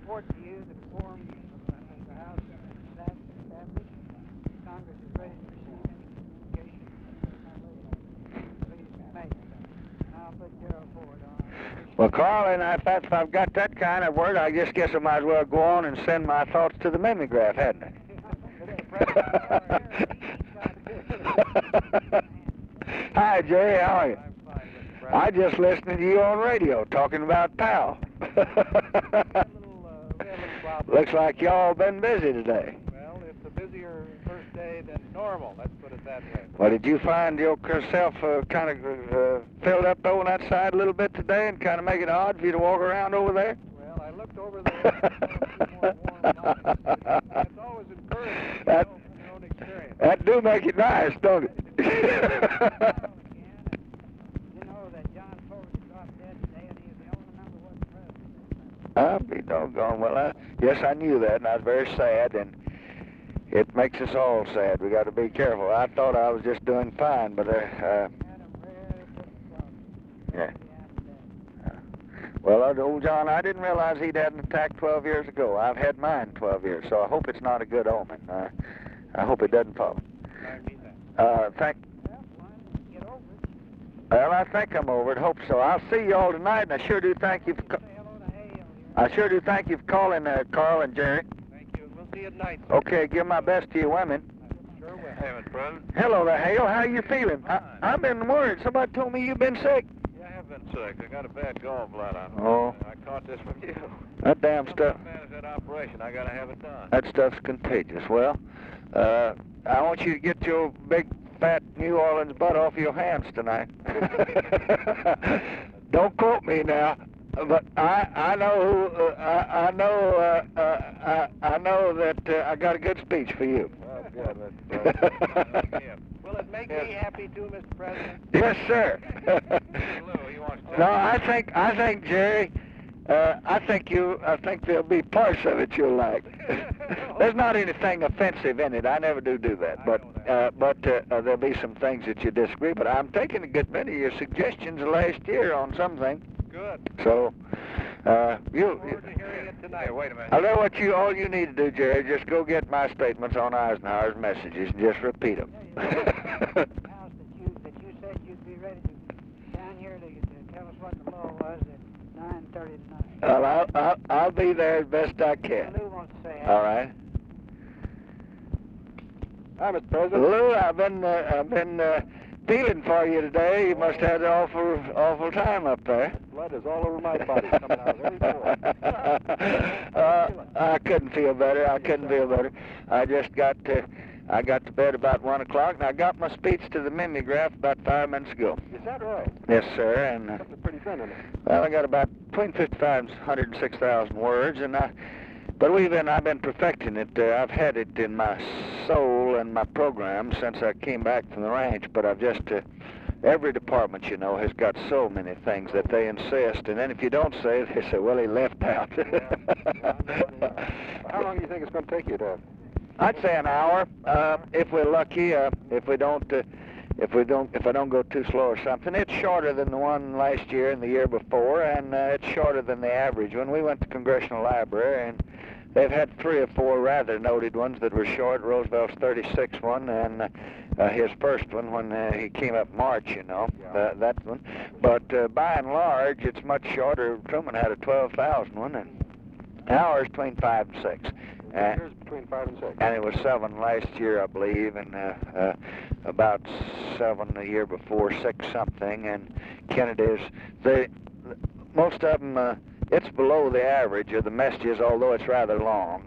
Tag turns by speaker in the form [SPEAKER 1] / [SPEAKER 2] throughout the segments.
[SPEAKER 1] report to you that the quorum of the House is established. Congress is ready to receive any communication. Please make it. And I'll put Gerald Ford on.
[SPEAKER 2] Well, Carl, and if I've got that kind of word, I just guess I might as well go on and send my thoughts to the mimeograph, hadn't I? Hi, Jerry. How are you?
[SPEAKER 3] I'm fine, Mr. President.
[SPEAKER 2] I just listened to you on radio talking about Powell.
[SPEAKER 3] We have a little problem.
[SPEAKER 2] Looks like y'all been busy today.
[SPEAKER 3] Well, it's a busier first day than normal, let's put it that way.
[SPEAKER 2] Well, did you find yourself kind of filled up over that side a little bit today and kind of make it odd for you to walk around over there?
[SPEAKER 3] Well, I looked over there and saw a few more warm bodies. It's always encouraging to know from your own experience.
[SPEAKER 2] That do make it nice, don't it?
[SPEAKER 1] You know that John Fogerty dropped dead today, and he's the only member who wasn't present.
[SPEAKER 2] I'll be doggone. Well, yes, I knew that, and I was very sad, and it makes us all sad. We got to be careful. I thought I was just doing fine, but
[SPEAKER 1] Adam really put the
[SPEAKER 2] yeah. Well, old John, I didn't realize he'd had an attack 12 years ago. I've had mine 12 years, so I hope it's not a good omen. I hope it doesn't follow.
[SPEAKER 3] I mean that.
[SPEAKER 2] Well, I think I'm over it. Hope so. I'll see you all tonight, and I sure do thank you for calling, Carl and Jerry.
[SPEAKER 3] Thank you. We'll see you at night.
[SPEAKER 2] Okay, give my best to your women.
[SPEAKER 3] Sure will. Hey, Mr. President.
[SPEAKER 2] Hello there, Hale. How you feeling? I've been worried. Somebody told me you've been sick.
[SPEAKER 3] Yeah, I have been sick. I got a bad gallbladder.
[SPEAKER 2] Oh.
[SPEAKER 3] I caught this from you.
[SPEAKER 2] That damn stuff.
[SPEAKER 3] Manage that operation. I got to have it done.
[SPEAKER 2] That stuff's contagious. Well, I want you to get your big, fat New Orleans butt off your hands tonight. Don't quote me now, but I know that I got a good speech for you.
[SPEAKER 3] Well, good, Mr. President. Will it make me happy too, Mr. President?
[SPEAKER 2] Yes, sir.
[SPEAKER 3] Lou, he wants to.
[SPEAKER 2] No, I think Jerry. I think there'll be parts of it you'll like. There's not anything offensive in it. I never do that. But there'll be some things that you disagree. But I'm taking a good many of your suggestions last year on something.
[SPEAKER 3] Good.
[SPEAKER 2] So,
[SPEAKER 3] Look forward to hearing it tonight. Wait a minute.
[SPEAKER 2] I'll know all you need to do, Jerry. Just go get my statements on Eisenhower's messages and just repeat them.
[SPEAKER 1] House that you said you'd be ready to down here to tell us what the law was at 9:30 tonight.
[SPEAKER 2] Well, I'll be there as best I can.
[SPEAKER 1] Lou wants to say.
[SPEAKER 2] All right.
[SPEAKER 3] Hi, Mr. President.
[SPEAKER 2] Lou, I've been feeling for you today. You must have had an awful time up there.
[SPEAKER 3] Blood is all over my body coming out of every pore.
[SPEAKER 2] I couldn't feel better. I got to bed about 1 o'clock, and I got my speech to the mimeograph about 5 minutes ago.
[SPEAKER 3] Is that right?
[SPEAKER 2] Yes, sir. And
[SPEAKER 3] Something pretty thin in it.
[SPEAKER 2] well, I got about between 55 and 106,000 words, and I've been perfecting it. I've had it in my soul and my program since I came back from the ranch, but I've just every department, has got so many things that they insist, and then if you don't say it, they say, well, he left out.
[SPEAKER 3] How long do you think it's going to take you to?
[SPEAKER 2] I'd say an hour, if we're lucky. If I don't go too slow or something. It's shorter than the one last year and the year before, and it's shorter than the average. When we went to Congressional Library, and they've had 3 or 4 rather noted ones that were short. Roosevelt's 36 one, and his first one when he came up March, that one. But by and large, it's much shorter. Truman had a 12,000 one, and ours between 5 and 6.
[SPEAKER 3] Yours between 5 and 6.
[SPEAKER 2] And it was 7 last year, I believe, and about 7 the year before, 6 something. And Kennedy's, most of them, it's below the average of the messages, although it's rather long.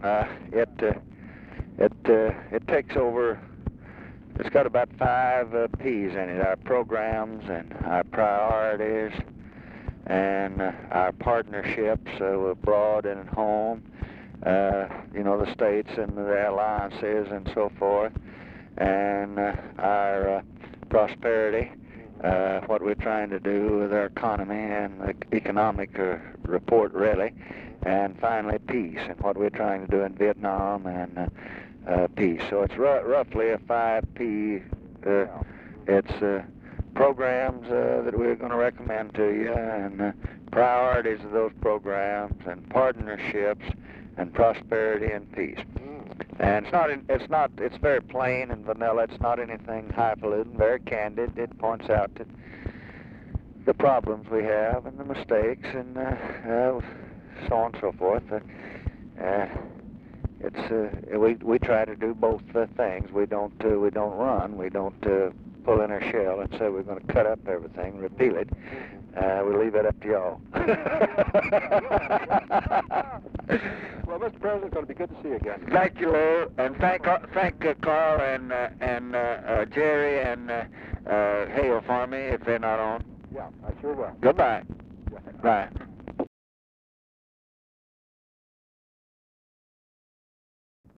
[SPEAKER 2] It takes over. It's got about 5 P's in it: our programs and our priorities and our partnerships abroad and at home. The states and their alliances and so forth, and our prosperity, what we're trying to do with our economy and the economic report, really, and finally peace and what we're trying to do in Vietnam and peace. So it's roughly a 5 P. It's programs that we're going to recommend to you, and priorities of those programs, and partnerships, and prosperity and peace. And it's very plain and vanilla. It's not anything highfalutin, very candid. It points out that the problems we have and the mistakes and so on and so forth. We try to do both things. We don't run. We don't pull in our shell and say we're going to cut up everything, repeal it. We leave it up to y'all.
[SPEAKER 3] Well, Mr. President, it's going to be good to see you again.
[SPEAKER 2] Thank you, Lou, and thank Carl and Jerry and Hale for me if they're not on.
[SPEAKER 3] Yeah, I sure will.
[SPEAKER 2] Goodbye. Bye.